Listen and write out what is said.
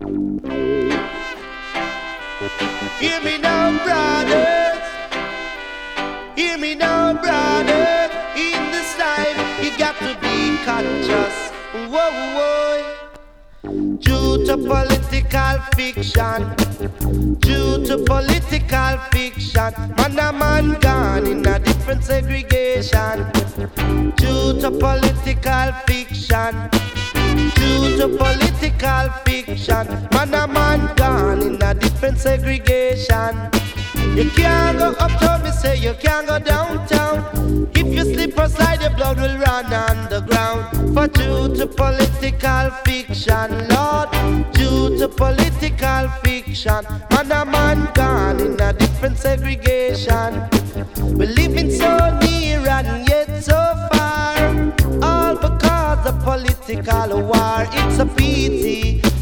Hear me now, brothers. Hear me now, brothers. In this life, you got to be conscious. Whoa, whoa. Due to political fiction, due to political fiction, man a man gone in a different segregation. Due to political fiction, due to political fiction, man a man gone in a different segregation. You can't go uptown, me say you can't go downtown. If you slip aside, your blood will run underground. For due to political fiction, Lord, due to political fiction, man a man gone in a different segregation. We're living so near and yet so far, all because of political war. It's a pity.